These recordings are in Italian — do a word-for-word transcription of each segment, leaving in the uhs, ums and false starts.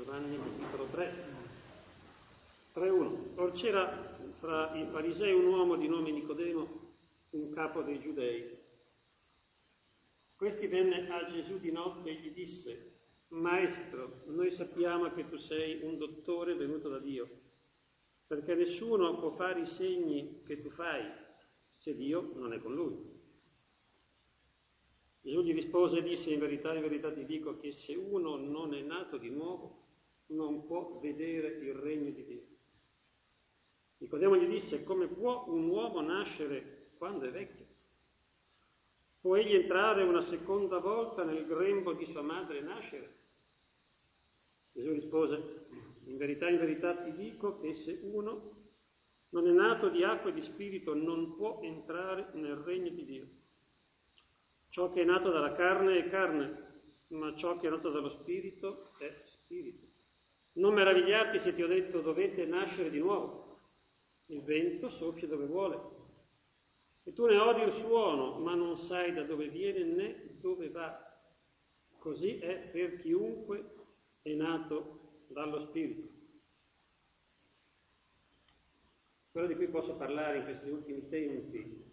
Giovanni capitolo tre, tre uno. Or c'era fra i farisei un uomo di nome Nicodemo, un capo dei giudei. Questi venne a Gesù di notte e gli disse: Maestro, noi sappiamo che tu sei un dottore venuto da Dio, perché nessuno può fare i segni che tu fai se Dio non è con lui. Gesù gli rispose e disse: in verità, in verità ti dico che se uno non è nato di nuovo non può vedere il regno di Dio. Nicodemo gli disse: come può un uomo nascere quando è vecchio? Può egli entrare una seconda volta nel grembo di sua madre e nascere? Gesù rispose: in verità, in verità ti dico che se uno non è nato di acqua e di spirito non può entrare nel regno di Dio. Ciò che è nato dalla carne è carne, ma ciò che è nato dallo spirito è spirito. Non meravigliarti se ti ho detto dovete nascere di nuovo. Il vento soffia dove vuole e tu ne odi il suono, ma non sai da dove viene né dove va. Così è per chiunque è nato dallo Spirito. Quello di cui posso parlare in questi ultimi tempi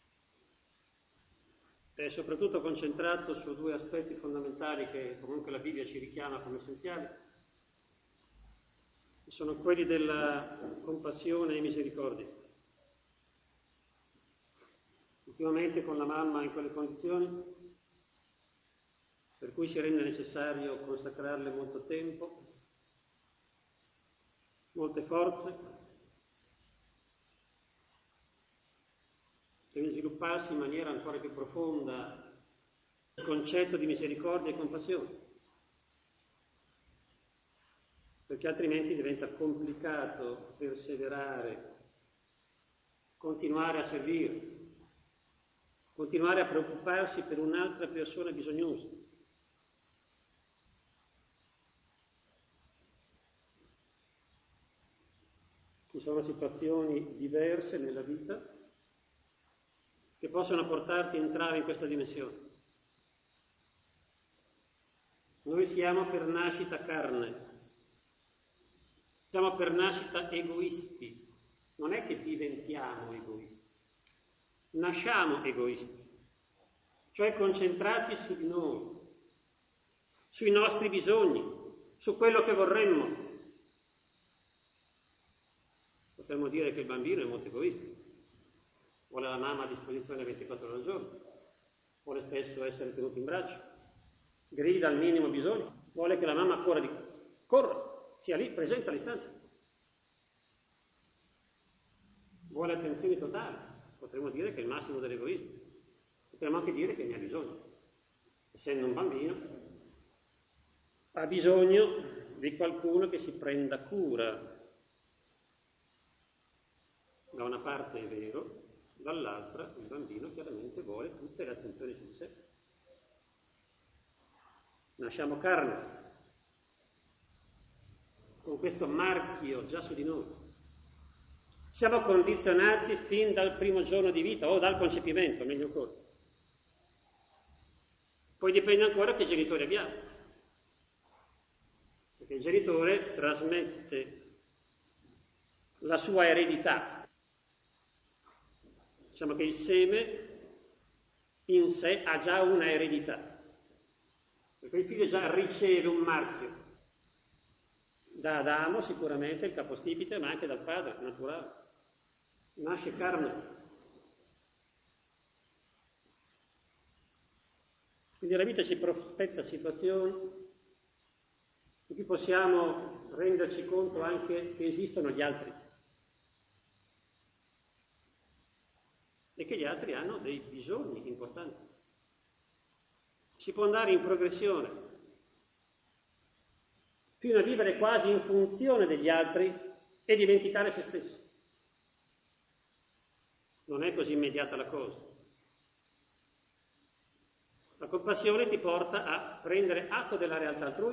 è soprattutto concentrato su due aspetti fondamentali che comunque la Bibbia ci richiama come essenziali. Sono quelli della compassione e misericordia. Ultimamente con la mamma in quelle condizioni, per cui si rende necessario consacrarle molto tempo, molte forze, deve svilupparsi in maniera ancora più profonda il concetto di misericordia e compassione, perché altrimenti diventa complicato perseverare, continuare a servire, continuare a preoccuparsi per un'altra persona bisognosa. Ci sono situazioni diverse nella vita che possono portarti a entrare in questa dimensione. Noi siamo per nascita carne, siamo per nascita egoisti, non è che diventiamo egoisti, nasciamo egoisti, cioè concentrati su di noi, sui nostri bisogni, su quello che vorremmo. Potremmo dire che il bambino è molto egoista, vuole la mamma a disposizione ventiquattro ore al giorno, vuole spesso essere tenuto in braccio, grida al minimo bisogno, vuole che la mamma corra, di... corra, sia lì presente all'istante, vuole attenzioni totali. Potremmo dire che è il massimo dell'egoismo, potremmo anche dire che ne ha bisogno. Essendo un bambino, ha bisogno di qualcuno che si prenda cura. Da una parte è vero, dall'altra il bambino chiaramente vuole tutte le attenzioni su di sé. Nasciamo carne, con questo marchio già su di noi. Siamo condizionati fin dal primo giorno di vita o dal concepimento, meglio ancora. Poi dipende ancora che genitori abbiamo, perché il genitore trasmette la sua eredità. Diciamo che il seme in sé ha già una eredità, perché il figlio già riceve un marchio da Adamo, sicuramente il capostipite, ma anche dal padre naturale. Nasce carne. Quindi la vita ci prospetta situazioni in cui possiamo renderci conto anche che esistono gli altri e che gli altri hanno dei bisogni importanti. Si può andare in progressione fino a vivere quasi in funzione degli altri e dimenticare se stesso. Non è così immediata la cosa. La compassione ti porta a prendere atto della realtà altrui,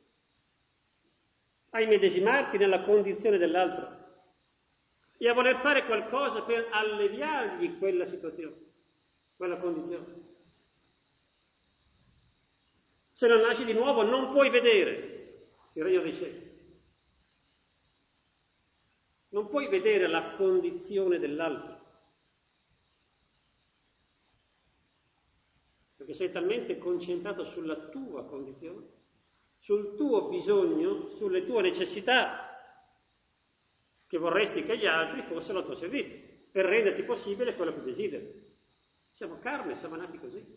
a immedesimarti nella condizione dell'altro e a voler fare qualcosa per alleviargli quella situazione, quella condizione. Se non nasci di nuovo non puoi vedere, il regno dei cieli. Non puoi vedere la condizione dell'altro, perché sei talmente concentrato sulla tua condizione, sul tuo bisogno, sulle tue necessità, che vorresti che gli altri fossero al tuo servizio, per renderti possibile quello che desideri. Siamo carne, siamo nati così.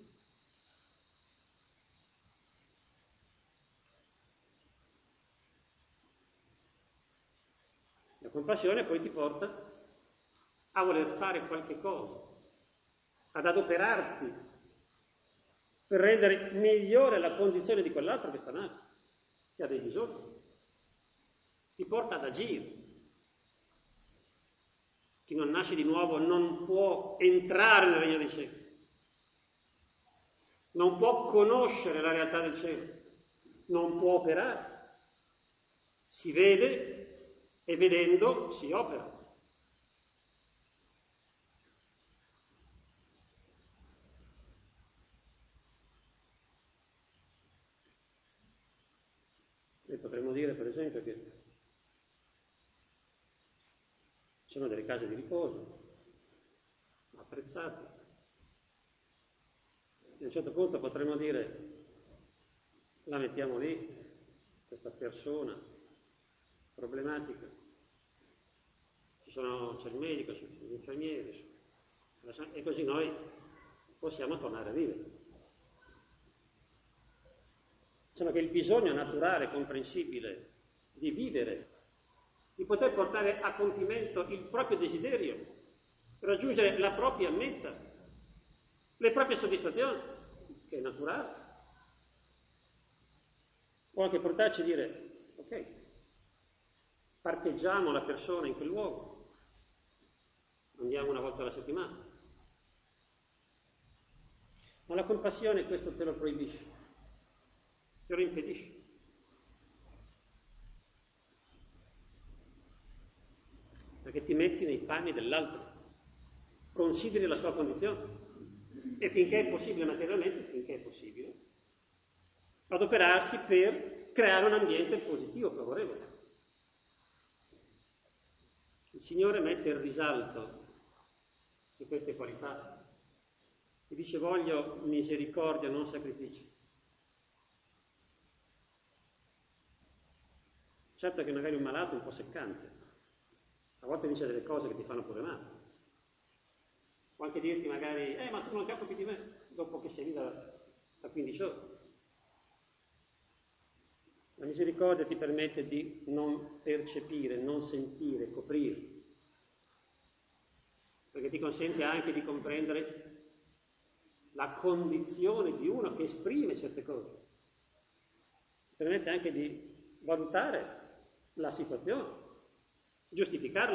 La compassione poi ti porta a voler fare qualche cosa, ad adoperarti per rendere migliore la condizione di quell'altro che sta nato, che ha dei bisogni. Ti porta ad agire. Chi non nasce di nuovo non può entrare nel regno dei cieli, non può conoscere la realtà del cielo, non può operare. Si vede e vedendo si opera. E potremmo dire, per esempio, che ci sono delle case di riposo apprezzate. A un certo punto potremmo dire, la mettiamo lì, questa persona problematica. Ci sono, c'è il medico, c'è gli infermieri, e così noi possiamo tornare a vivere. Insomma, che il bisogno naturale, comprensibile, di vivere, di poter portare a compimento il proprio desiderio, raggiungere la propria meta, le proprie soddisfazioni, che è naturale, può anche portarci a dire, ok, parcheggiamo la persona in quel luogo, andiamo una volta alla settimana. Ma la compassione questo te lo proibisce, te lo impedisce. Perché ti metti nei panni dell'altro, consideri la sua condizione e finché è possibile materialmente, finché è possibile, adoperarsi per creare un ambiente positivo, favorevole. Il Signore mette il risalto su queste qualità e dice: voglio misericordia, non sacrifici. Certo che magari un malato è un po' seccante, a volte dice delle cose che ti fanno pure male. Può anche dirti magari, eh ma tu non capi più di me, dopo che sei lì da, da quindici ore. La misericordia ti permette di non percepire, non sentire, coprire, perché ti consente anche di comprendere la condizione di uno che esprime certe cose. Ti permette anche di valutare la situazione, giustificarla.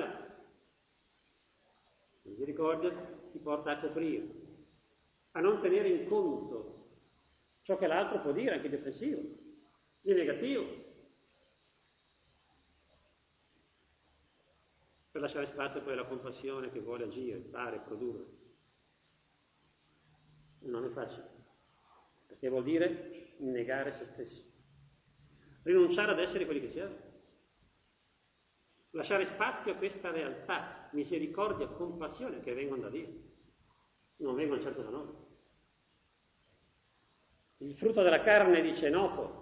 La misericordia ti porta a coprire, a non tenere in conto ciò che l'altro può dire, anche di offensivo, di negativo, per lasciare spazio poi alla compassione che vuole agire, fare, produrre. Non è facile, perché vuol dire negare se stessi, rinunciare ad essere quelli che siamo, lasciare spazio a questa realtà, misericordia, compassione che vengono da Dio, non vengono certo da noi. Il frutto della carne, dice, è noto.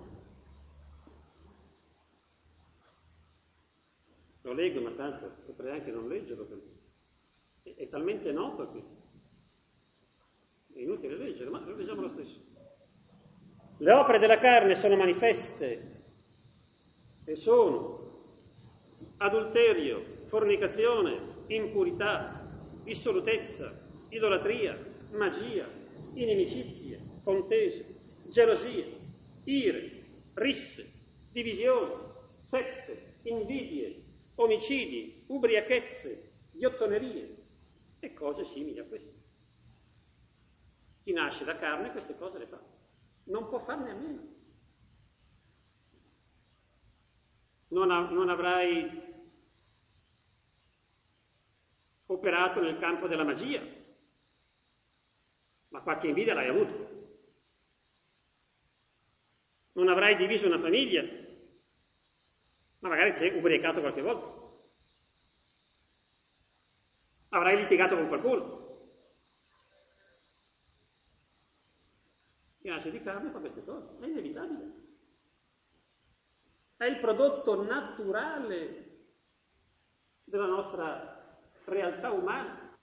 Lo leggo, ma tanto potrei anche non leggerlo, perché è, è talmente noto che è inutile leggere, ma lo leggiamo lo stesso. Le opere della carne sono manifeste e sono adulterio, fornicazione, impurità, dissolutezza, idolatria, magia, inimicizie, contese, gelosie, ire, risse, divisioni, sette, invidie, omicidi, ubriachezze, ghiottonerie e cose simili a queste. Chi nasce da carne queste cose le fa, non può farne a meno. Non, ha, non avrai operato nel campo della magia, ma qualche invidia l'hai avuto. Non avrai diviso una famiglia, ma magari ti sei ubriacato qualche volta. Avrai litigato con qualcuno. Chi nasce di carne fa queste cose, è inevitabile. È il prodotto naturale della nostra realtà umana.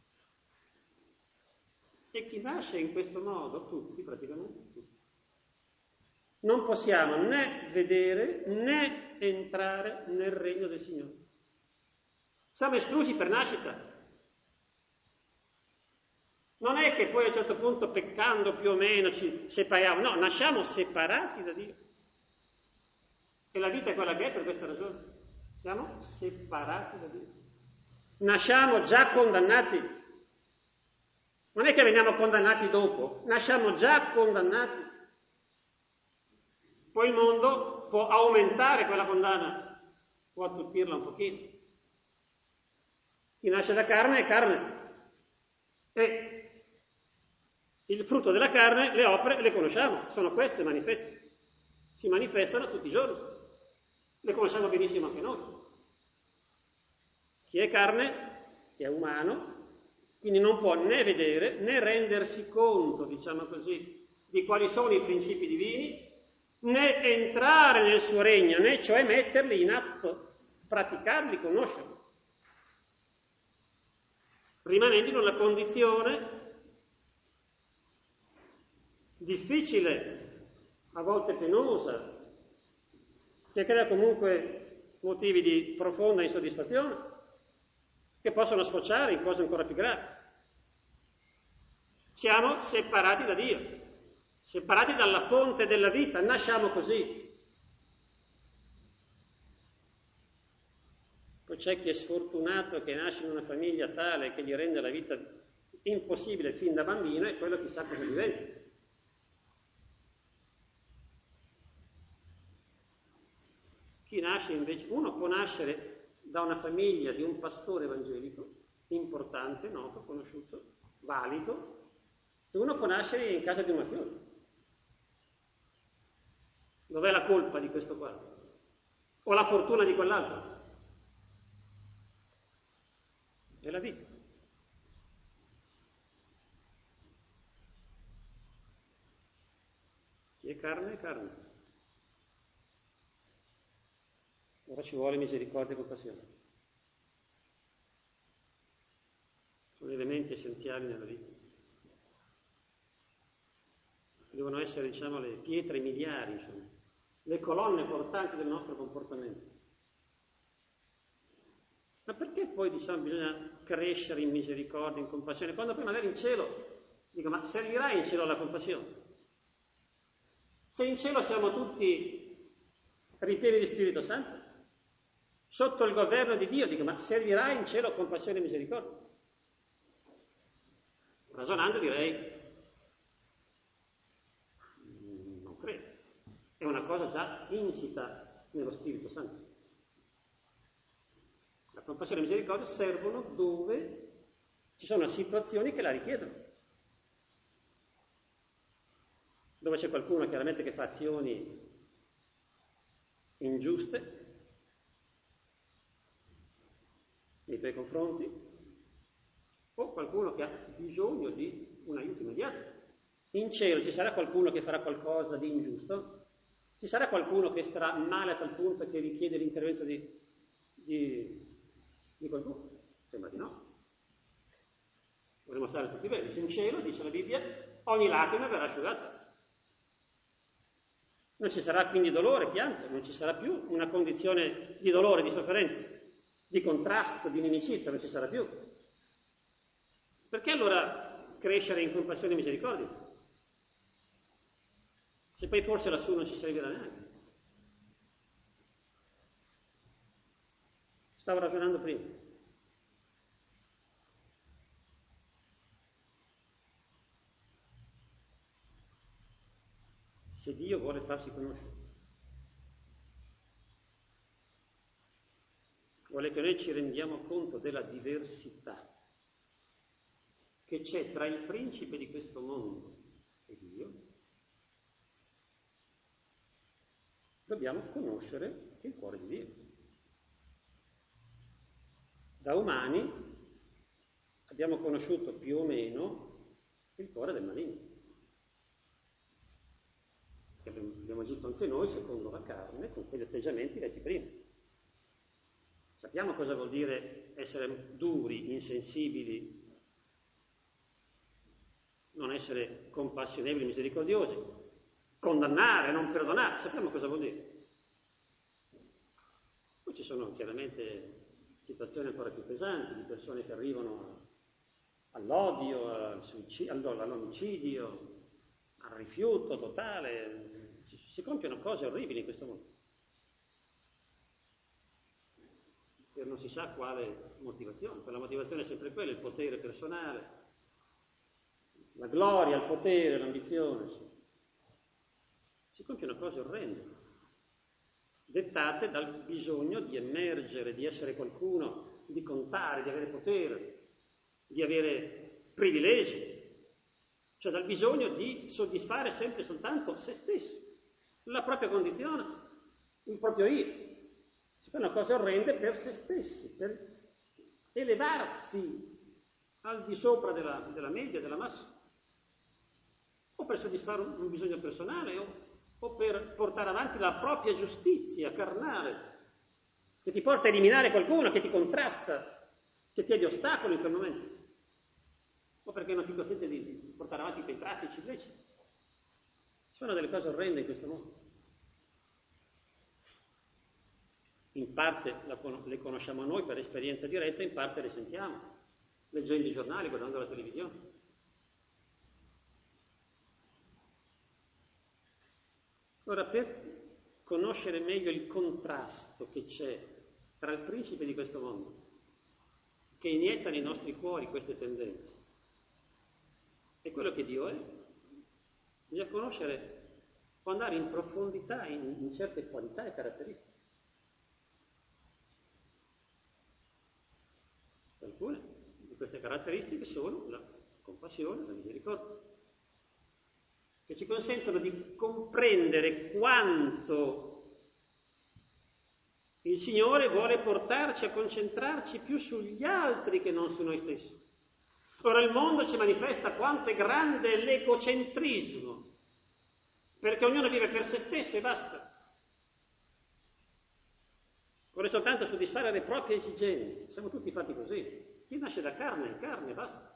E chi nasce in questo modo, tutti praticamente, tutti, non possiamo né vedere né entrare nel regno del Signore. Siamo esclusi per nascita. Non è che poi a un certo punto, peccando più o meno, ci separiamo. No, nasciamo separati da Dio. E la vita è quella che è per questa ragione. Siamo separati da Dio. Nasciamo già condannati. Non è che veniamo condannati dopo, nasciamo già condannati. Poi il mondo può aumentare quella condanna, può attuttirla un pochino. Chi nasce da carne è carne. E il frutto della carne, le opere, le conosciamo, sono queste manifeste. Si manifestano tutti i giorni. Le conosciamo benissimo anche noi. Chi è carne, chi è umano, quindi non può né vedere né rendersi conto, diciamo così, di quali sono i principi divini, né entrare nel suo regno, né cioè metterli in atto, praticarli, conoscerli, rimanendo in una condizione difficile, a volte penosa, che crea comunque motivi di profonda insoddisfazione, che possono sfociare in cose ancora più gravi. Siamo separati da Dio, separati dalla fonte della vita, nasciamo così. Poi c'è chi è sfortunato che nasce in una famiglia tale che gli rende la vita impossibile fin da bambino e quello chissà cosa diventa. Chi nasce invece, uno può nascere da una famiglia di un pastore evangelico, importante, noto, conosciuto, valido, e uno può nascere in casa di un mafioso. Dov'è la colpa di questo qua? O la fortuna di quell'altro? È la vita. Chi è carne è carne. Ora ci vuole misericordia e compassione. Sono elementi essenziali nella vita. Devono essere, diciamo, le pietre miliari, insomma, le colonne portanti del nostro comportamento. Ma perché poi, diciamo, bisogna crescere in misericordia, in compassione? Quando poi magari in cielo, dico, ma servirà in cielo la compassione? Se in cielo siamo tutti ripieni di Spirito Santo, sotto il governo di Dio, dico, ma servirà in cielo compassione e misericordia? Ragionando direi, non credo. È una cosa già insita nello Spirito Santo. La compassione e la misericordia servono dove ci sono situazioni che la richiedono. Dove c'è qualcuno chiaramente che fa azioni ingiuste nei tuoi confronti, o qualcuno che ha bisogno di un aiuto immediato. In cielo ci sarà qualcuno che farà qualcosa di ingiusto? Ci sarà qualcuno che starà male a tal punto che richiede l'intervento di, di, di qualcuno? Sembra di no. Vorremmo stare tutti bene. In cielo, dice la Bibbia, ogni lacrima verrà asciugata. Non ci sarà quindi dolore, pianto, non ci sarà più una condizione di dolore, di sofferenza, di contrasto, di inimicizia, non ci sarà più. Perché allora crescere in compassione e misericordia? Se poi forse lassù non ci servirà neanche. Stavo ragionando prima. Se Dio vuole farsi conoscere, vuole che noi ci rendiamo conto della diversità che c'è tra il principe di questo mondo e Dio, dobbiamo conoscere il cuore di Dio. da umani abbiamo conosciuto più o meno il cuore del maligno, che abbiamo, abbiamo agito anche noi secondo la carne con quegli atteggiamenti detti prima. Sappiamo cosa vuol dire essere duri, insensibili, non essere compassionevoli, misericordiosi, condannare, non perdonare, sappiamo cosa vuol dire. Poi ci sono chiaramente situazioni ancora più pesanti di persone che arrivano all'odio, al suicidio, all'omicidio, al rifiuto totale. Si compiono cose orribili in questo mondo. Per non si sa quale motivazione. Per la motivazione è sempre quella, il potere personale, la gloria, il potere, l'ambizione. Si compiono cose orrende, dettate dal bisogno di emergere, di essere qualcuno, di contare, di avere potere, di avere privilegi, cioè dal bisogno di soddisfare sempre soltanto se stesso, la propria condizione, il proprio io. Si fanno cose orrende per se stessi, per elevarsi al di sopra della, della media, della massa, o per soddisfare un, un bisogno personale, o, o per portare avanti la propria giustizia carnale, che ti porta a eliminare qualcuno, che ti contrasta, che ti è di ostacolo in quel momento, o perché non ti consente di, di portare avanti quei traffici illeciti. Si fanno delle cose orrende in questo mondo. In parte le conosciamo noi per esperienza diretta, in parte le sentiamo, leggendo i giornali, guardando la televisione. Ora, per conoscere meglio il contrasto che c'è tra il principe di questo mondo, che inietta nei nostri cuori queste tendenze, e quello che Dio è, bisogna conoscere, può andare in profondità in, in certe qualità e caratteristiche. Alcune di queste caratteristiche sono la compassione, la misericordia, che ci consentono di comprendere quanto il Signore vuole portarci a concentrarci più sugli altri che non su noi stessi. Ora il mondo ci manifesta quanto è grande l'egocentrismo, perché ognuno vive per se stesso e basta. Vuole soltanto soddisfare le proprie esigenze. Siamo tutti fatti così. Chi nasce da carne è carne, basta.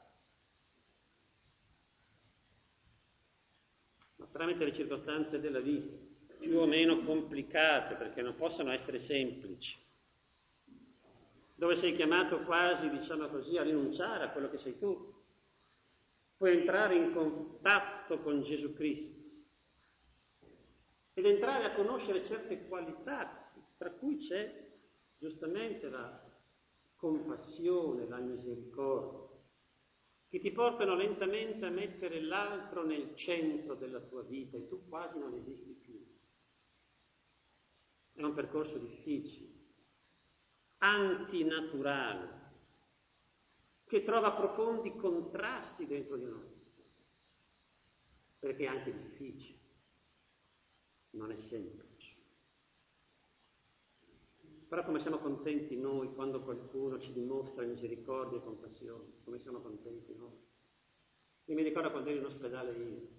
Ma tramite le circostanze della vita, più o meno complicate, perché non possono essere semplici, dove sei chiamato quasi, diciamo così, a rinunciare a quello che sei tu, puoi entrare in contatto con Gesù Cristo ed entrare a conoscere certe qualità, tra cui c'è giustamente la compassione, la misericordia, che ti portano lentamente a mettere l'altro nel centro della tua vita e tu quasi non esisti più. È un percorso difficile, antinaturale, che trova profondi contrasti dentro di noi, perché è anche difficile, non è semplice. Però come siamo contenti noi quando qualcuno ci dimostra misericordia e compassione, come siamo contenti noi. Io mi ricordo quando ero in ospedale io,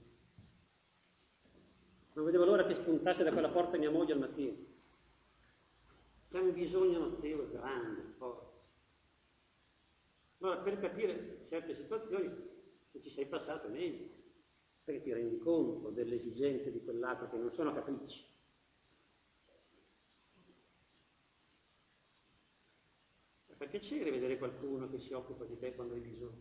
non vedevo l'ora che spuntasse da quella porta mia moglie al mattino. C'è un bisogno notevole, grande, forte. Allora, per capire certe situazioni, se ci sei passato meglio, perché ti rendi conto delle esigenze di quell'altro che non sono capricci. Fa piacere vedere qualcuno che si occupa di te quando hai bisogno,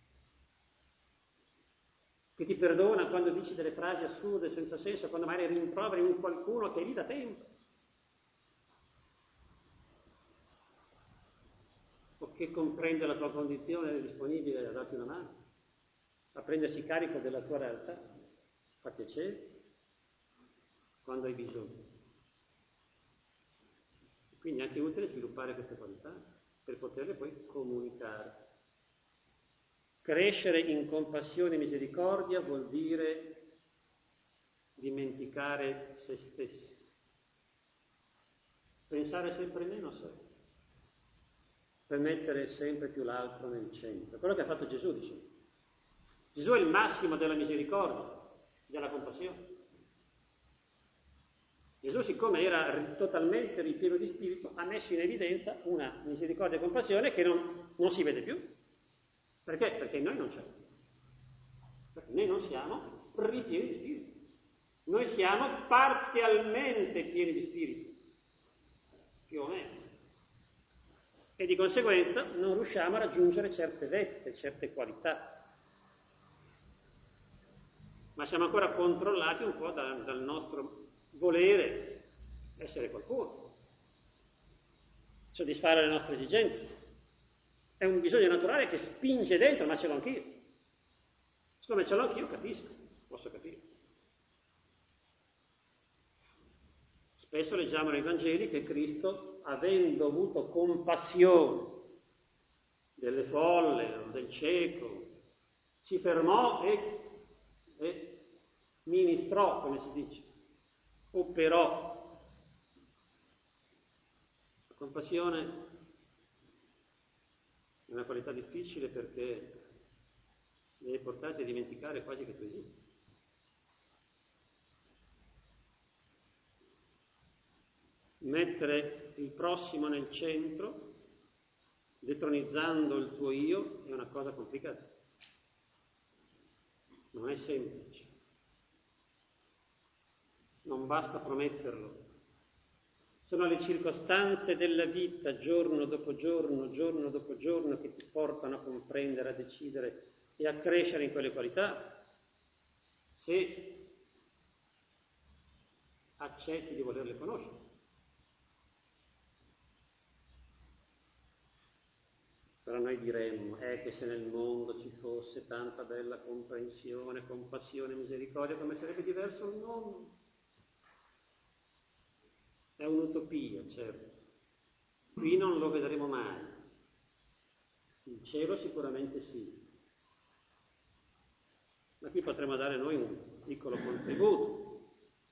che ti perdona quando dici delle frasi assurde, senza senso, quando magari rimproveri un qualcuno che è lì da tempo, o che comprende la tua condizione ed è disponibile a darti una mano, a prendersi carico della tua realtà. Fa piacere quando hai bisogno. Quindi è anche utile sviluppare queste qualità per poterle poi comunicare. Crescere in compassione e misericordia vuol dire dimenticare se stessi, pensare sempre meno a sé, per mettere sempre più l'altro nel centro. Quello che ha fatto Gesù, dice. Gesù è il massimo della misericordia, della compassione. Gesù, siccome era totalmente ripieno di spirito, ha messo in evidenza una misericordia e compassione che non, non si vede più. Perché? Perché noi non c'è. Perché noi non siamo ripieni di spirito. Noi siamo parzialmente pieni di spirito, più o meno. E di conseguenza non riusciamo a raggiungere certe vette, certe qualità. Ma siamo ancora controllati un po' da, dal nostro volere essere qualcuno, soddisfare le nostre esigenze. È un bisogno naturale che spinge dentro, ma ce l'ho anch'io. Siccome ce l'ho anch'io, capisco, posso capire. Spesso leggiamo nei Vangeli che Cristo, avendo avuto compassione delle folle, del cieco, si fermò e, e ministrò, come si dice, operò. La compassione è una qualità difficile perché deve portarti a dimenticare quasi che tu esisti. Mettere il prossimo nel centro, detronizzando il tuo io, è una cosa complicata. Non è semplice. Non basta prometterlo. Sono le circostanze della vita, giorno dopo giorno, giorno dopo giorno, che ti portano a comprendere, a decidere e a crescere in quelle qualità. Se accetti di volerle conoscere. Però noi diremmo, è che se nel mondo ci fosse tanta bella comprensione, compassione, misericordia, come sarebbe diverso il mondo? È un'utopia, certo. Qui non lo vedremo mai. Il cielo sicuramente sì. Ma qui potremo dare noi un piccolo contributo,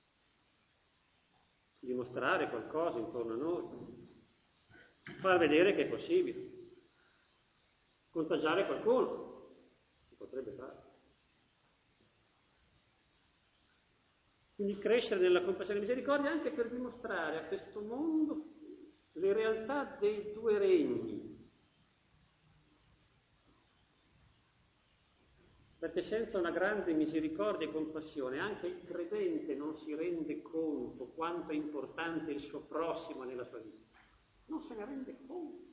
dimostrare qualcosa intorno a noi, far vedere che è possibile. Contagiare qualcuno, si potrebbe fare. Quindi crescere nella compassione e misericordia anche per dimostrare a questo mondo le realtà dei due regni. Perché senza una grande misericordia e compassione anche il credente non si rende conto quanto è importante il suo prossimo nella sua vita. Non se ne rende conto.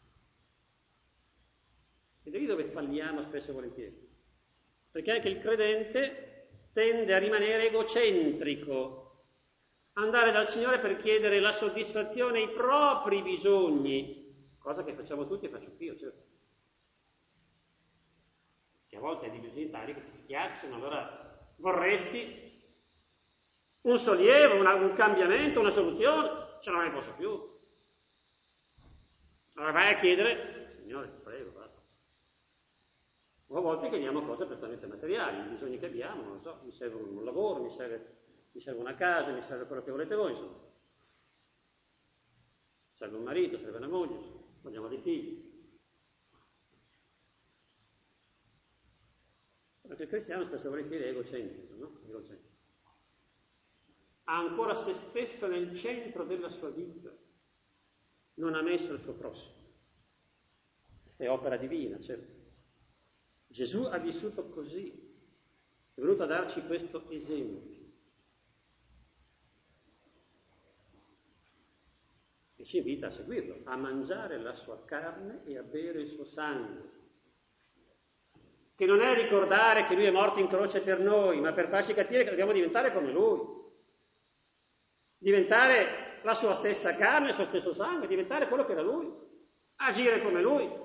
Ed è lì dove falliamo spesso e volentieri. Perché anche il credente tende a rimanere egocentrico, andare dal Signore per chiedere la soddisfazione ai propri bisogni, cosa che facciamo tutti e faccio anch'io, certo. Che a volte hai dei bisogni tali che ti schiacciano, allora vorresti un sollievo, una, un cambiamento, una soluzione, ce non ne posso più. Allora vai a chiedere, Signore, ti prego, basta. O a volte chiediamo cose prettamente materiali, i bisogni che abbiamo, non so, mi serve un lavoro, mi serve, mi serve una casa, mi serve quello che volete voi, insomma. Serve un marito, serve una moglie, insomma. Vogliamo dei figli. Perché il cristiano spesso e volentieri è egocentrico, no? Egocentrico. Ha ancora se stesso nel centro della sua vita, non ha messo il suo prossimo. Questa è opera divina, certo. Gesù ha vissuto così, è venuto a darci questo esempio. E ci invita a seguirlo, a mangiare la sua carne e a bere il suo sangue. Che non è ricordare che lui è morto in croce per noi, ma per farci capire che dobbiamo diventare come lui. Diventare la sua stessa carne, il suo stesso sangue, diventare quello che era lui. Agire come lui.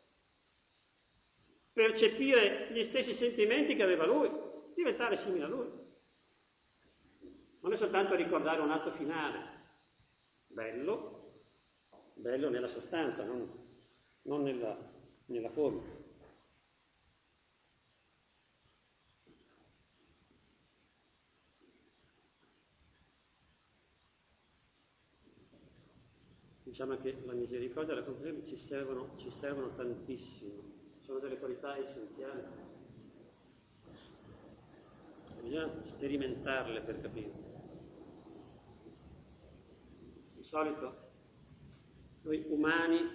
Percepire gli stessi sentimenti che aveva lui, diventare simile a lui. Non è soltanto ricordare un atto finale, bello, bello nella sostanza, non, non nella, nella forma. Diciamo che la misericordia e la compassione ci servono, ci servono tantissimo, sono delle qualità essenziali. Bisogna sperimentarle per capire. Di solito noi umani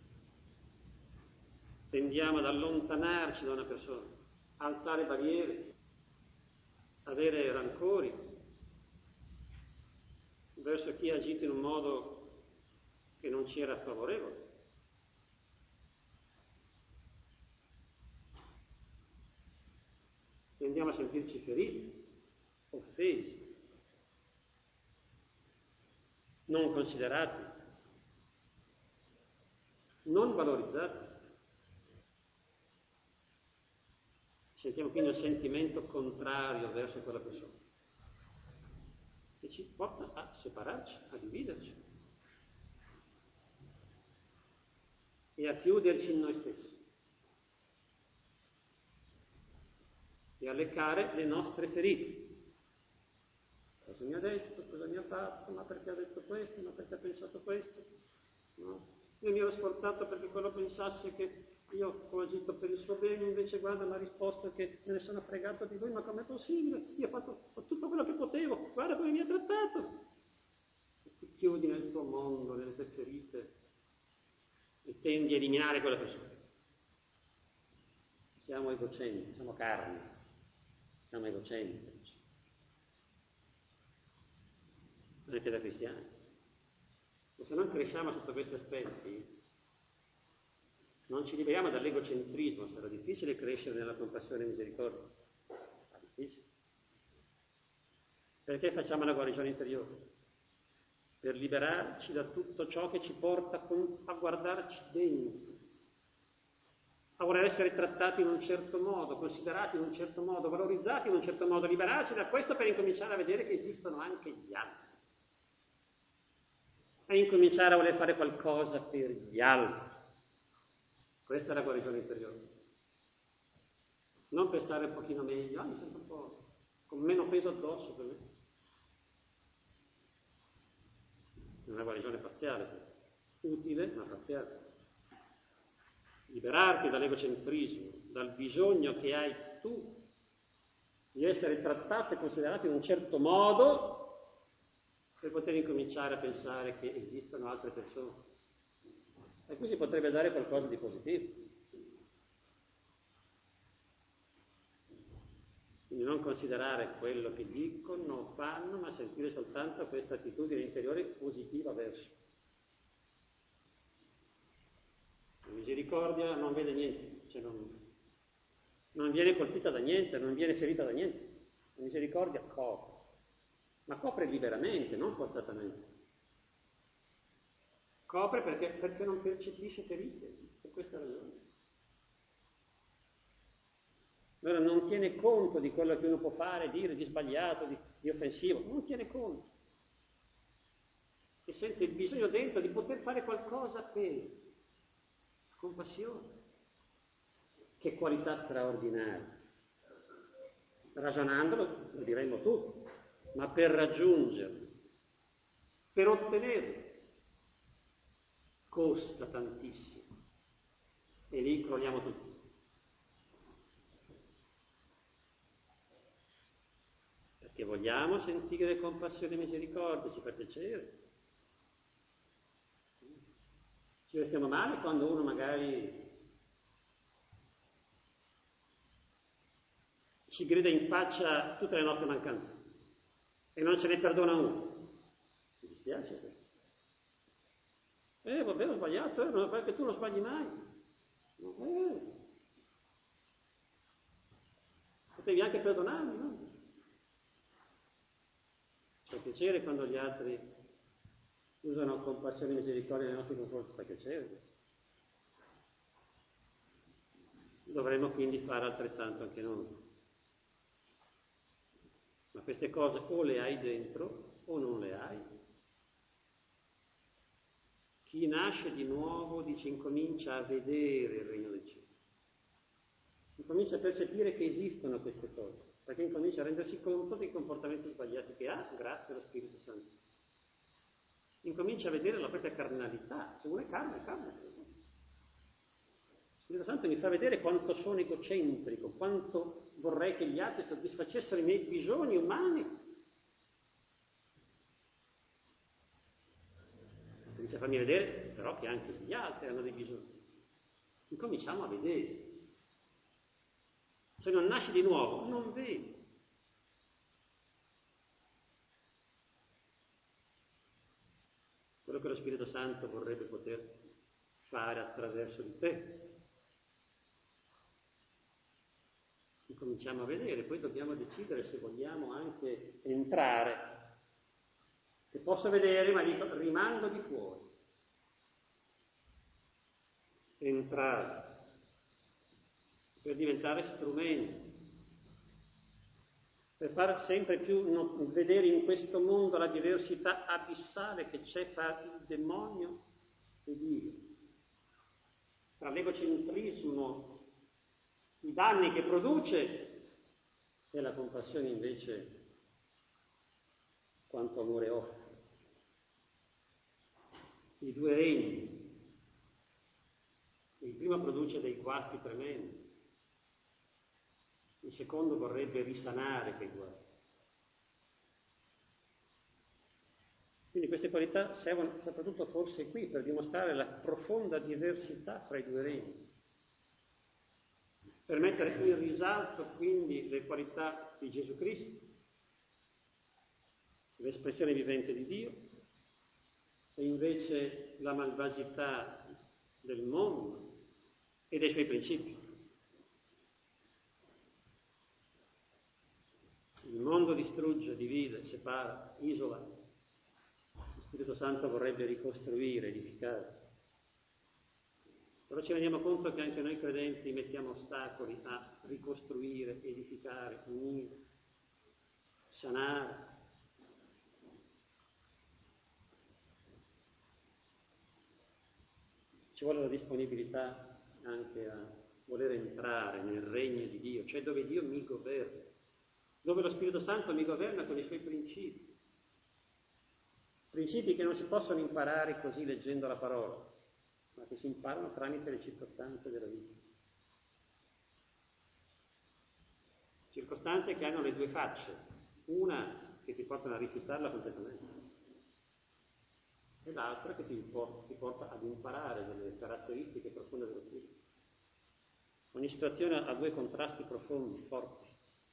tendiamo ad allontanarci da una persona, a alzare barriere, avere rancori verso chi ha agito in un modo che non ci era favorevole. Tendiamo a sentirci feriti, offesi, non considerati, non valorizzati. Sentiamo quindi un sentimento contrario verso quella persona che ci porta a separarci, a dividerci e a chiuderci in noi stessi e a leccare le nostre ferite. Cosa mi ha detto, cosa mi ha fatto, ma perché ha detto questo, ma perché ha pensato questo? No? Io mi ero sforzato perché quello pensasse che io ho agito per il suo bene, invece guarda mi ha risposto che me ne sono fregato di lui, ma com'è possibile? Io ho fatto ho tutto quello che potevo, guarda come mi ha trattato. E ti chiudi nel tuo mondo, nelle tue ferite e tendi a eliminare quella persona. Siamo egocentrici, siamo carni, siamo egocentrici. Anche da cristiani. E se non cresciamo sotto questi aspetti, non ci liberiamo dall'egocentrismo, sarà difficile crescere nella compassione e misericordia. Sarà difficile. Perché facciamo la guarigione interiore? Per liberarci da tutto ciò che ci porta a guardarci dentro, a voler essere trattati in un certo modo, considerati in un certo modo, valorizzati in un certo modo, liberarci da questo per incominciare a vedere che esistono anche gli altri. E incominciare a voler fare qualcosa per gli altri. Questa è la guarigione interiore. Non per stare un pochino meglio, ah, mi sento un po' con meno peso addosso per me. È una guarigione parziale, utile ma parziale. Liberarti dall'egocentrismo, dal bisogno che hai tu di essere trattato e considerato in un certo modo per poter incominciare a pensare che esistono altre persone. E qui si potrebbe dare qualcosa di positivo. Quindi non considerare quello che dicono o fanno, ma sentire soltanto questa attitudine interiore positiva verso. La misericordia non vede niente, cioè non, non viene colpita da niente, non viene ferita da niente. La misericordia copre, ma copre liberamente, non forzatamente. Copre perché, perché non percepisce ferite, per questa ragione. Allora non tiene conto di quello che uno può fare, dire di sbagliato, di, di offensivo, non tiene conto. E sente il bisogno dentro di poter fare qualcosa per compassione. Che qualità straordinaria. Ragionandolo lo diremmo tutti, ma per raggiungerlo, per ottenerlo, costa tantissimo. E lì crolliamo tutti. Perché vogliamo sentire compassione e misericordia, ci fa piacere. Ci restiamo male quando uno magari ci grida in faccia tutte le nostre mancanze e non ce ne perdona uno. Mi dispiace questo. Eh, vabbè, ho sbagliato, eh, non è che tu non sbagli mai. Non è vero. Potevi anche perdonarmi, no? Fa piacere quando gli altri usano compassione e misericordia nei nostri confronti, fa piacere. Dovremmo quindi fare altrettanto anche noi. Ma queste cose o le hai dentro o non le hai. Chi nasce di nuovo, dice, incomincia a vedere il regno del cielo. Incomincia a percepire che esistono queste cose, perché incomincia a rendersi conto dei comportamenti sbagliati che ha, grazie allo Spirito Santo. incomincia a vedere la propria carnalità. Se uno è carne, è carne. Lo Spirito Santo mi fa vedere quanto sono egocentrico, quanto vorrei che gli altri soddisfacessero i miei bisogni umani. Comincia a farmi vedere però che anche gli altri hanno dei bisogni. Incominciamo a vedere. Se non nasci di nuovo, non vedi. Quello che lo Spirito Santo vorrebbe poter fare attraverso di te. Incominciamo a vedere, poi dobbiamo decidere se vogliamo anche entrare. Che posso vedere, ma dico, rimango di fuori. Entrare. Per diventare strumento. Per far sempre più no, vedere in questo mondo la diversità abissale che c'è fra il demonio e Dio. Tra l'egocentrismo, i danni che produce, e la compassione invece quanto amore offre. I due regni. Il primo produce dei guasti tremendi, il secondo vorrebbe risanare quei guasti. Quindi queste qualità servono soprattutto forse qui per dimostrare la profonda diversità fra i due regni, per mettere in risalto quindi le qualità di Gesù Cristo, l'espressione vivente di Dio, e invece la malvagità del mondo e dei suoi principi. Il mondo distrugge, divide, separa, isola. Lo Spirito Santo vorrebbe ricostruire, edificare. Però ci rendiamo conto che anche noi credenti mettiamo ostacoli a ricostruire, edificare, unire, sanare. Ci vuole la disponibilità anche a voler entrare nel regno di Dio, cioè dove Dio mi governa, dove lo Spirito Santo mi governa con i suoi principi. Principi che non si possono imparare così leggendo la parola, ma che si imparano tramite le circostanze della vita. Circostanze che hanno le due facce, una che ti portano a rifiutarla completamente, e l'altra che ti porta, ti porta ad imparare delle caratteristiche profonde dello Spirito. Ogni situazione ha due contrasti profondi, forti.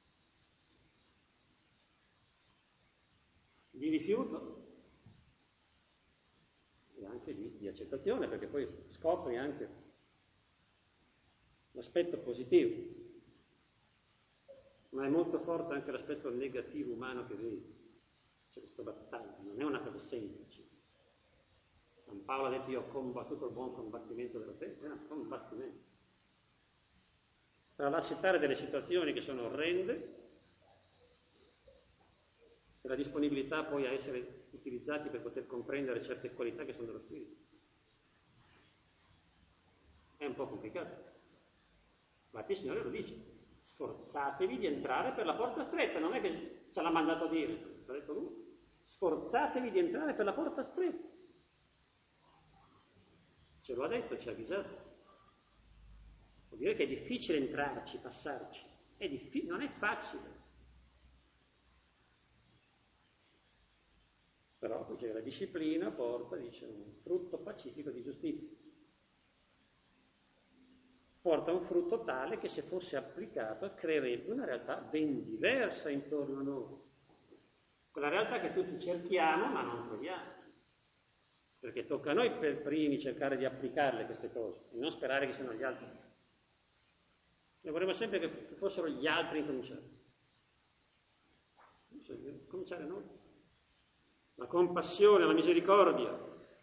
Di rifiuto e anche di, di accettazione, perché poi scopri anche l'aspetto positivo, ma è molto forte anche l'aspetto negativo umano che vedi. C'è questa battaglia, non è una cosa semplice. San Paolo ha detto: io ho combattuto il buon combattimento della fede, è un combattimento. Tra l'accettare delle situazioni che sono orrende e la disponibilità poi a essere utilizzati per poter comprendere certe qualità che sono dello Spirito. È un po' complicato. Ma il Signore lo dice: sforzatevi di entrare per la porta stretta, non è che ce l'ha mandato a dire, l'ha detto lui. Sforzatevi di entrare per la porta stretta. Ce lo ha detto, ci ha avvisato. Vuol dire che è difficile entrarci, passarci. È diffi- non è facile. Però poi c'è la disciplina, porta, dice, un frutto pacifico di giustizia. Porta un frutto tale che se fosse applicato creerebbe una realtà ben diversa intorno a noi. Quella realtà che tutti cerchiamo ma non troviamo. Perché tocca a noi per primi cercare di applicarle queste cose e non sperare che siano gli altri. E vorremmo sempre che fossero gli altri a incominciare. Cominciare noi. La compassione, la misericordia,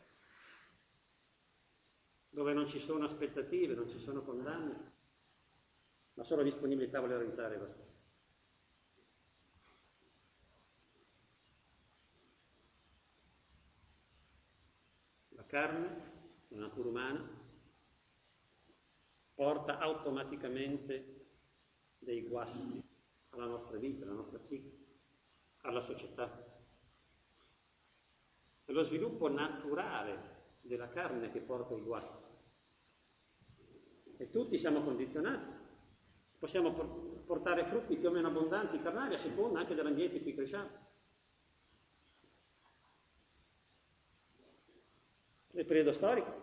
dove non ci sono aspettative, non ci sono condanne, ma solo disponibilità a voler aiutare e basta. La carne, la natura umana, porta automaticamente dei guasti alla nostra vita, alla nostra psiche, alla società. È lo sviluppo naturale della carne che porta i guasti. E tutti siamo condizionati. Possiamo portare frutti più o meno abbondanti, carnali, a seconda anche dell'ambiente in cui cresciamo. Nel periodo storico.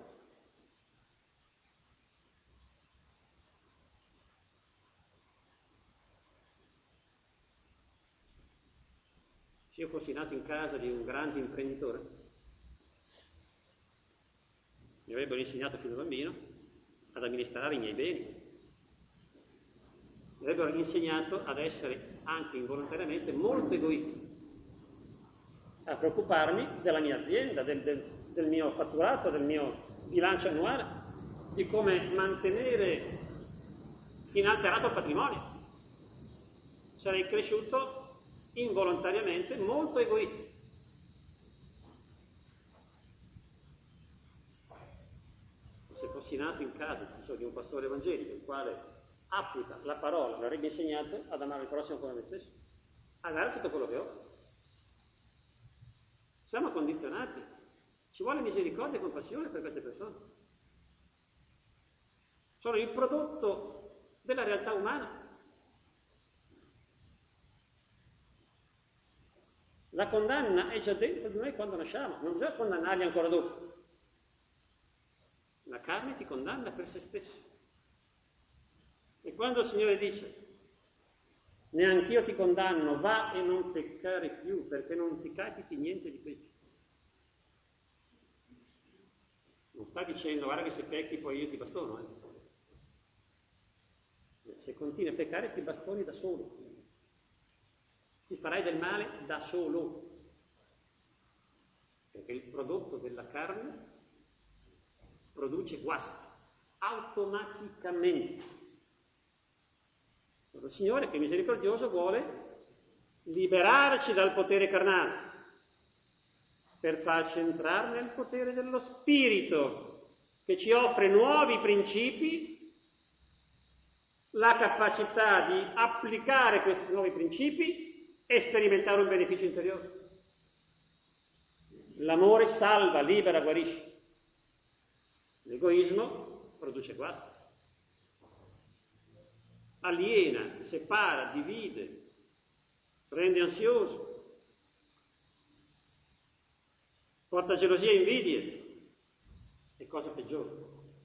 Se io fossi nato in casa di un grande imprenditore, mi avrebbero insegnato fin da bambino ad amministrare i miei beni. Mi avrebbero insegnato ad essere anche involontariamente molto egoista, a preoccuparmi della mia azienda, del, del, del mio fatturato, del mio bilancio annuale, di come mantenere inalterato il patrimonio. Sarei cresciuto involontariamente molto egoista. Se fossi nato in casa di un pastore evangelico, il quale applica la parola, mi avrebbe insegnato ad amare il prossimo come me stesso, a dare tutto quello che ho. Siamo condizionati, ci vuole misericordia e compassione per queste persone. Sono il prodotto della realtà umana. La condanna è già dentro di noi quando nasciamo, non bisogna condannarli ancora dopo. La carne ti condanna per se stesso. E quando il Signore dice, neanch'io ti condanno, va e non peccare più, perché non ti capiti niente di questo. Non sta dicendo, guarda che se pecchi poi io ti bastono. Eh. Se continui a peccare ti bastoni da solo. Ti farai del male da solo, perché il prodotto della carne produce guasti, automaticamente. Il Signore, che è misericordioso, vuole liberarci dal potere carnale, per farci entrare nel potere dello Spirito, che ci offre nuovi principi, la capacità di applicare questi nuovi principi e sperimentare un beneficio interiore. L'amore salva, libera, guarisce. L'egoismo produce guasti. Aliena, separa, divide, rende ansioso, porta gelosia e invidie e cosa peggiore.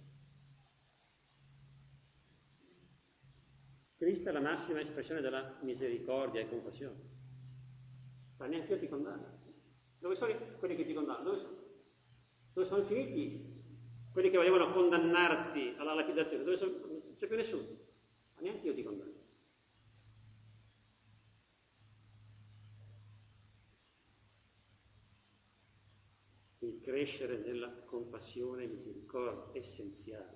Cristo è la massima espressione della misericordia e compassione. Ma neanche io ti condanno. Dove sono quelli che ti condannano? Dove sono? Dove sono finiti quelli che volevano condannarti alla lapidazione? Dove sono? Non c'è più nessuno. Ma neanche io ti condanno. Il crescere nella compassione e misericordia è essenziale.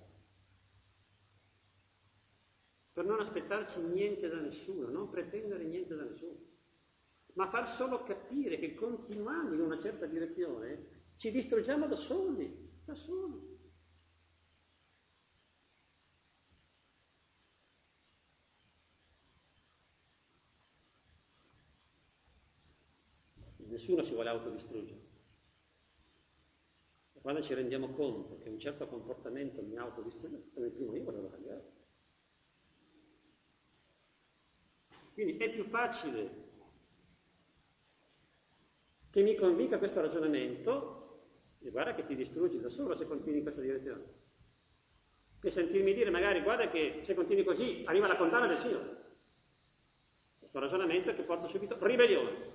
Per non aspettarci niente da nessuno, non pretendere niente da nessuno, ma far solo capire che continuando in una certa direzione ci distruggiamo da soli, da soli. Nessuno si vuole autodistruggere. E quando ci rendiamo conto che un certo comportamento mi autodistrugge, come primo io volevo cambiare. Quindi è più facile che mi convinca questo ragionamento, e guarda che ti distruggi da solo se continui in questa direzione, che sentirmi dire magari guarda che se continui così arriva la condanna del Signore. Questo ragionamento che porta subito ribellione.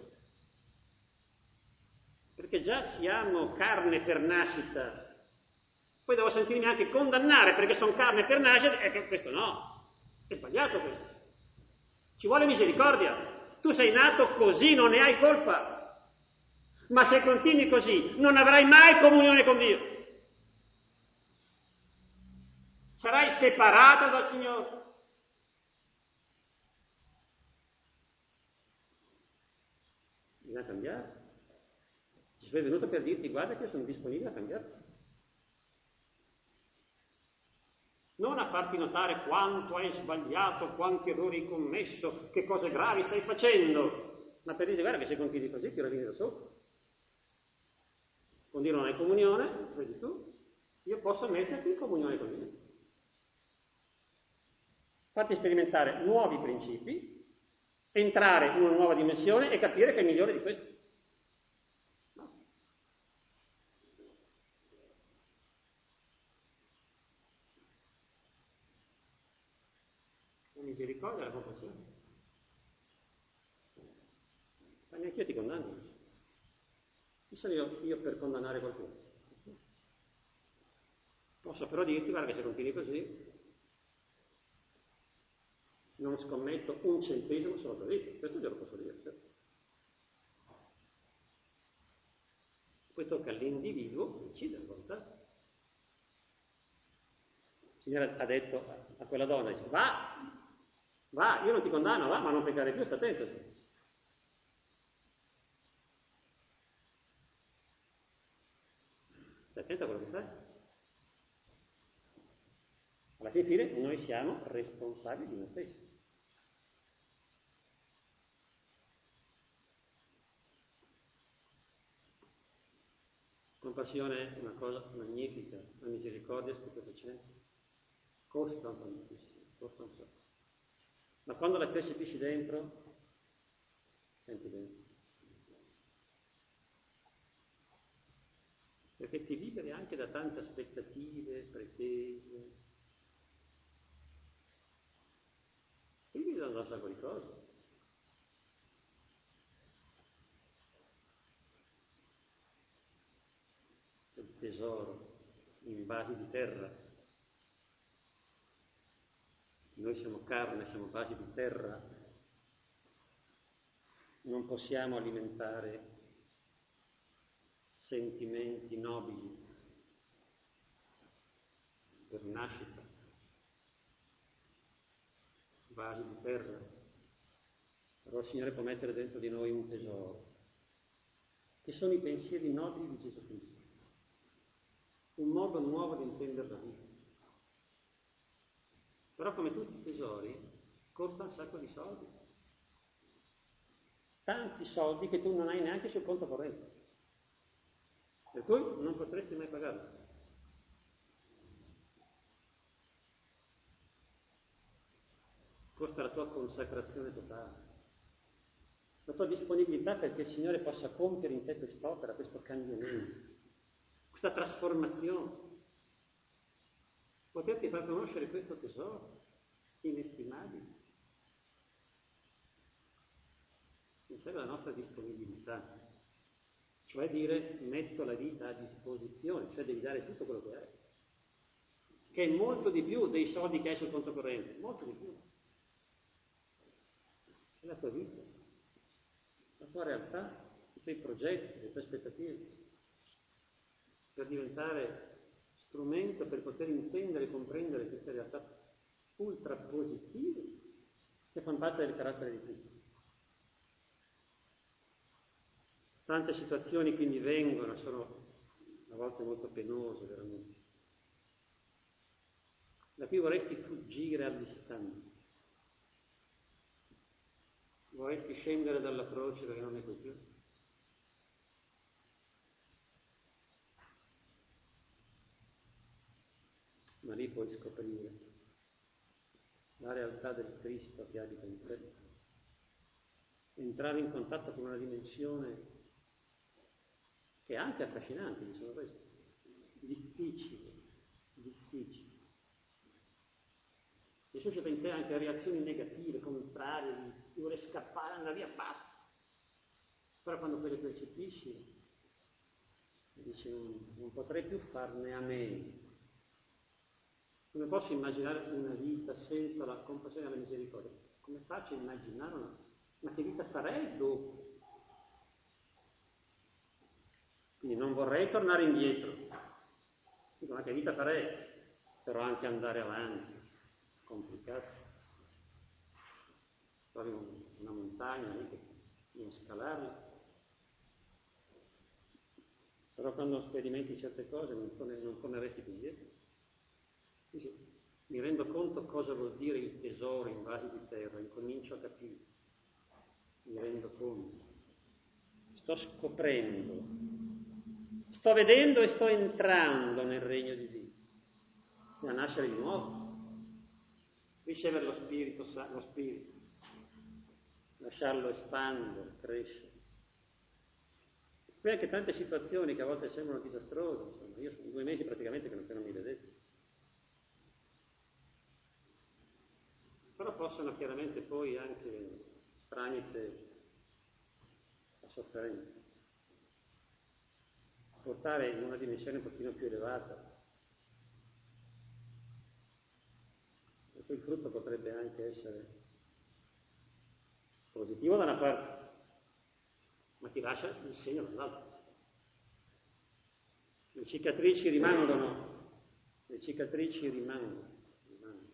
Perché già siamo carne per nascita, poi devo sentirmi anche condannare perché sono carne per nascita, e questo no, è sbagliato questo. Ci vuole misericordia. Tu sei nato così, non ne hai colpa. Ma se continui così, non avrai mai comunione con Dio. Sarai separato dal Signore. Bisogna cambiare. Gesù è venuto per dirti, guarda che io sono disponibile a cambiarti. Non a farti notare quanto hai sbagliato, quanti errori hai commesso, che cose gravi stai facendo, ma per dirti, guarda che se continui così ti rovini da solo. Vuol dire non hai comunione, vedi tu, io posso metterti in comunione con Dio. Farti sperimentare nuovi principi, entrare in una nuova dimensione e capire che è migliore di questo. No. La misericordia e la compassione. Ma neanche io ti condanno. Chi sono io, io per condannare qualcuno? Posso però dirti, guarda, che se continui così non scommetto un centesimo sulla tua vita. Questo glielo posso dire, certo. Poi tocca all'individuo decidere, volontà. Il Signore ha detto a quella donna, dice, va, va, io non ti condanno, va, ma non peccare più, sta attento. Stai attento a quello che fai. Alla fine, fine noi siamo responsabili di noi stessi. Compassione è una cosa magnifica, la misericordia è stupefacente. Costa tantissimo, costa un sacco. Ma quando la percepisci dentro, senti bene. Perché ti liberi anche da tante aspettative, pretese. Ti liberi da un sacco di cose. C'è il tesoro in vasi di terra. Noi siamo carne, siamo vasi di terra. Non possiamo alimentare sentimenti nobili per rinascita, vasi di terra. Però il Signore può mettere dentro di noi un tesoro, che sono i pensieri nobili di Gesù Cristo, un modo nuovo di intendere la vita. Però come tutti i tesori, costa un sacco di soldi. Tanti soldi che tu non hai neanche sul conto corrente. Per cui non potresti mai pagarlo. Costa la tua consacrazione totale, la tua disponibilità perché il Signore possa compiere in te quest'opera, questo cambiamento, questa trasformazione. Poterti far conoscere questo tesoro inestimabile. Mi serve la nostra disponibilità. Cioè dire metto la vita a disposizione, cioè devi dare tutto quello che hai, che è molto di più dei soldi che hai sul conto corrente, molto di più. È la tua vita, la tua realtà, i tuoi progetti, le tue aspettative, per diventare strumento per poter intendere e comprendere queste realtà ultra positive che fanno parte del carattere di Cristo. Tante situazioni quindi vengono, sono a volte molto penose veramente, da cui vorresti fuggire all'istante, vorresti scendere dalla croce perché non ne puoi più. Ma lì puoi scoprire la realtà del Cristo che abita in te, entrare in contatto con una dimensione che è anche affascinante, diciamo questo, difficile, difficile. E suscita in te anche reazioni negative, contrarie, di voler scappare, andare via, basta. Però quando poi le percepisci, dici non, non potrei più farne a meno. Come posso immaginare una vita senza la compassione e la misericordia? Come faccio a immaginare una? Ma che vita farei dopo? Quindi non vorrei tornare indietro. Dico, ma che vita farei? Però anche andare avanti, complicato. Trovi una montagna lì che non scalarla. Però quando sperimenti certe cose non, non torneresti più indietro. Dici, mi rendo conto cosa vuol dire il tesoro in vasi di terra, incomincio a capire, mi rendo conto, sto scoprendo, sto vedendo e sto entrando nel regno di Dio, a nascere di nuovo, ricevere lo Spirito, lo Spirito, lasciarlo espandere, crescere. Poi anche tante situazioni che a volte sembrano disastrose, insomma, io sono due mesi praticamente che non, che non mi vedete. Però possono chiaramente poi anche, tramite la sofferenza, portare in una dimensione un pochino più elevata. E poi il frutto potrebbe anche essere positivo da una parte, ma ti lascia il segno dall'altra. Le cicatrici rimangono, le cicatrici rimangono. rimangono.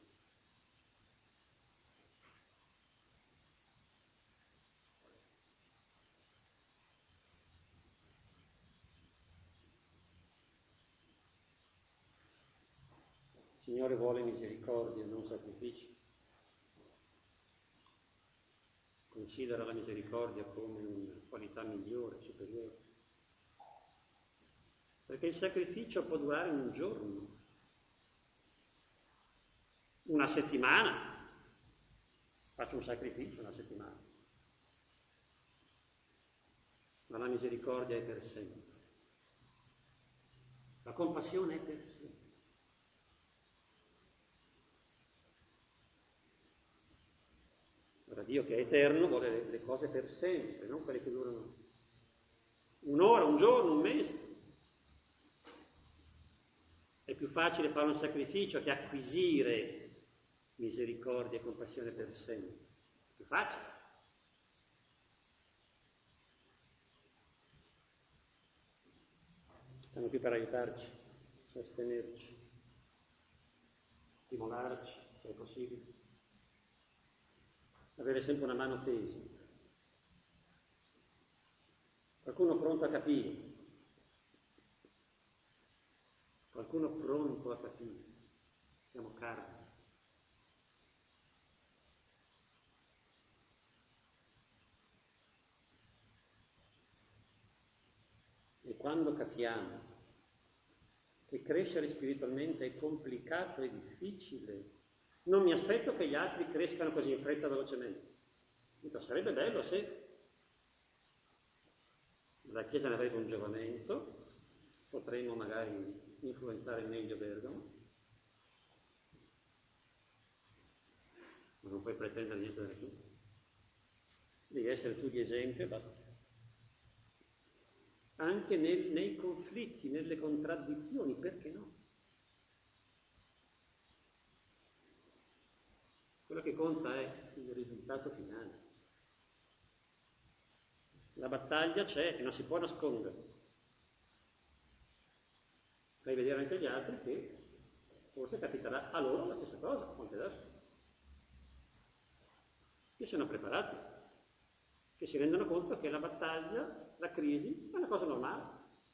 Il Signore vuole misericordia, non sacrifici. Considera la misericordia come una qualità migliore, superiore. Perché il sacrificio può durare un giorno, una settimana. Faccio un sacrificio una settimana. Ma la misericordia è per sempre. La compassione è per sempre. Ora Dio che è eterno vuole le, le cose per sempre, non quelle che durano un'ora, un giorno, un mese. È più facile fare un sacrificio che acquisire misericordia e compassione per sempre. È più facile. Stanno qui per aiutarci, sostenerci, stimolarci, se è possibile. Avere sempre una mano tesa. Qualcuno pronto a capire. Qualcuno pronto a capire. Siamo carne. E quando capiamo che crescere spiritualmente è complicato e difficile, non mi aspetto che gli altri crescano così in fretta velocemente. Dico, sarebbe bello se la Chiesa ne avrebbe un giovamento, potremmo magari influenzare meglio Bergamo, ma non puoi pretendere niente da tu. Devi essere tu di esempio e basta. Anche nel, nei conflitti, nelle contraddizioni, perché no? Quello che conta è il risultato finale. La battaglia c'è e non si può nascondere. Fai vedere anche agli altri che forse capiterà a loro la stessa cosa, anche adesso. Che siano preparati, che si rendano conto che la battaglia, la crisi, è una cosa normale.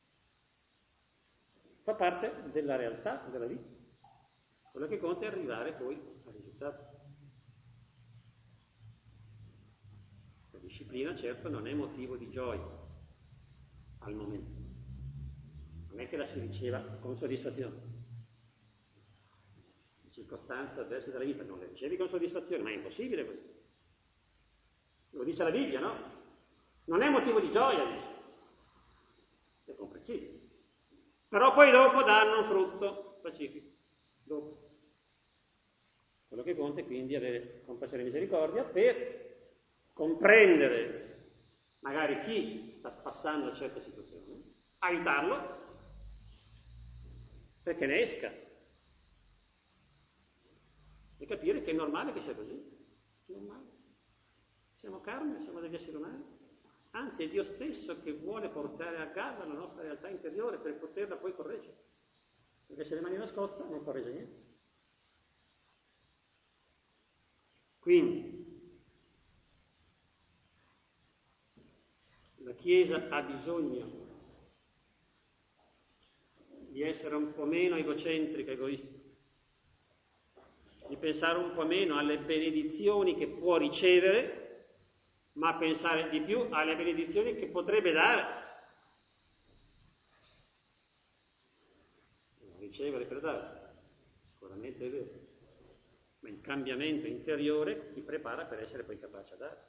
Fa parte della realtà, della vita. Quello che conta è arrivare poi al risultato. La disciplina, certo, non è motivo di gioia al momento. Non è che la si riceva con soddisfazione. Le circostanze avverse della vita non le ricevi con soddisfazione, ma è impossibile questo. Lo dice la Bibbia, no? Non è motivo di gioia, dice. È comprensibile. Però poi dopo danno un frutto pacifico. Dopo. Quello che conta è quindi avere compassione e misericordia per comprendere magari chi sta passando certe situazioni, aiutarlo perché ne esca e capire che è normale che sia così. È normale. Siamo carne, siamo degli esseri umani. Anzi, è Dio stesso che vuole portare a galla la nostra realtà interiore per poterla poi correggere. Perché se rimane nascosta non corregge niente. Quindi, la Chiesa ha bisogno di essere un po' meno egocentrica, egoista, di pensare un po' meno alle benedizioni che può ricevere, ma pensare di più alle benedizioni che potrebbe dare. ricevere per dare, sicuramente è vero, ma il cambiamento interiore ti prepara per essere poi capace a dare.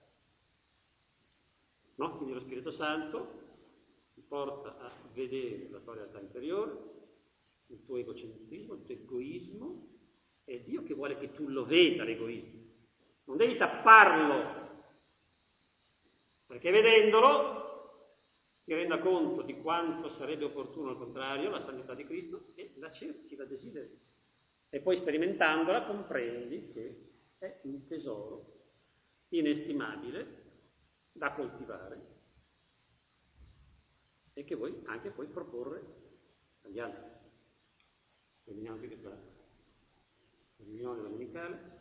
No? Quindi lo Spirito Santo ti porta a vedere la tua realtà interiore, il tuo egocentrismo, il tuo egoismo, è Dio che vuole che tu lo veda l'egoismo. Non devi tapparlo, perché vedendolo ti renda conto di quanto sarebbe opportuno al contrario la santità di Cristo e la cerchi, la desideri. E poi sperimentandola comprendi che è un tesoro inestimabile da coltivare e che vuoi anche poi proporre agli altri. Terminiamo qui questa riunione domenicale.